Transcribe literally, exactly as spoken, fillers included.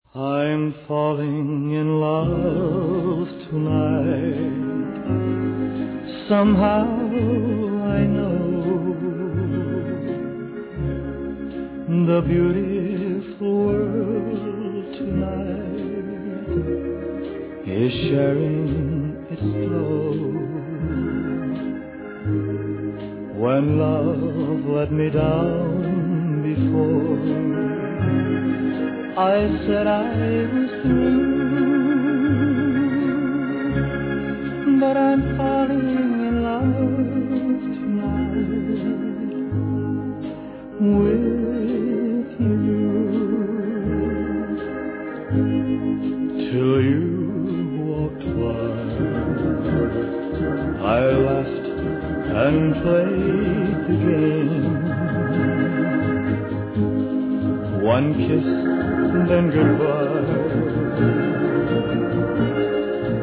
I'm falling in love tonight. Somehow I know the beautiful world tonight is sharing its glow. When love let me down before, I said I was through, but I'm falling in love tonight with you. Till you walked by, I laughed and played the game. One kiss, then goodbye.